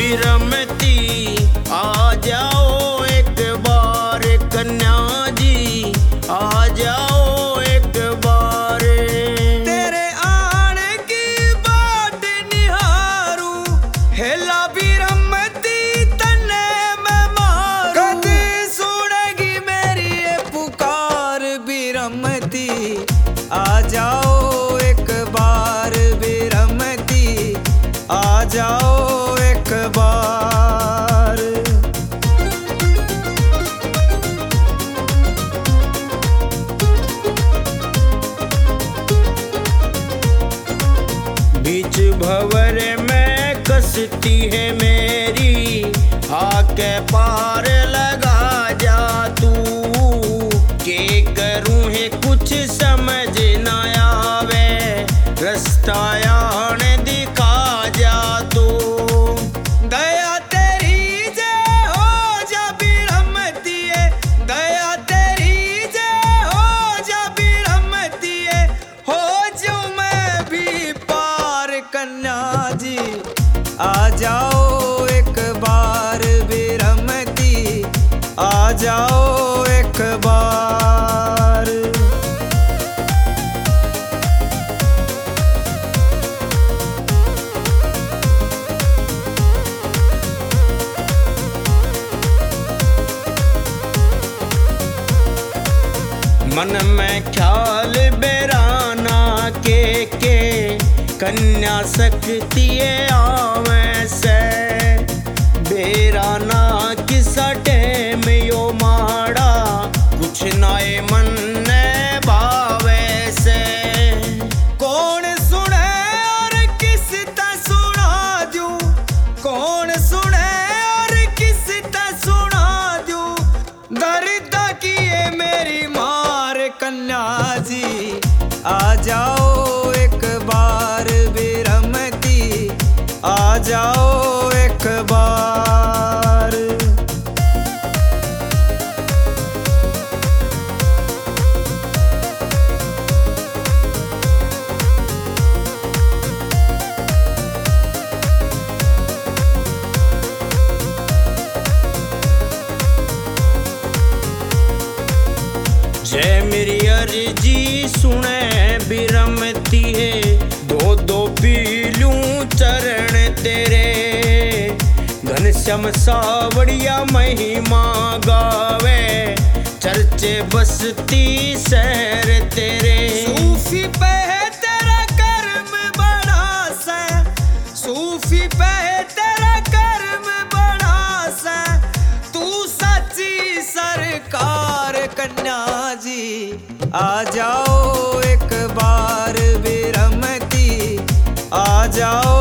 बिरमती आ जाओ एक बार कन्या जी, आ जाओ एक बार। तेरे आने की बाट निहारू, हेला बिरमती तन्ने मैं मारूं। कद सुनेगी मेरी ये पुकार बिरमती, आ जाओ एक बार बिरमती, आ जाओ एक बार। बीच भंवर में कसती है मेरी, आके पार लगा जा तू। के करूं है कुछ समझ न आवे, रास्ता आने दिखा जा तू। दया तेरी जय हो जा बिरमती, दया तेरी जय हो जा बिरमती, हो जो मैं भी पार कन्या जी, आ जाओ एक बार बिरमती, आ जाओ एक बार। मन में ख्याल बेराना के कन्या सकती आवे से। बेराना किसा टेम यो माड़ा, कुछ नाए मन ने भावे से। कौन सुने और किस ता सुना दूं, कौन सुने और किस ता सुना दूं। दर्द की ये मेरी मार कन्या जी, आ जाओ एक बार बिरमती, आ जाओ एक बार। जय मेरी अर्जी सुने बिरमती है, दो दो पीलूं चरण तेरे। घनश्याम सावड़िया महिमा गावे, चर्चे बसती शहर तेरे। सूफी पे है तेरा कर्म बड़ा सा, सूफी पे है तेरा कर्म बड़ा सा। तू सच्ची सरकार कन्या जी, आ जाओ एक बार बिरमती, आ जाओ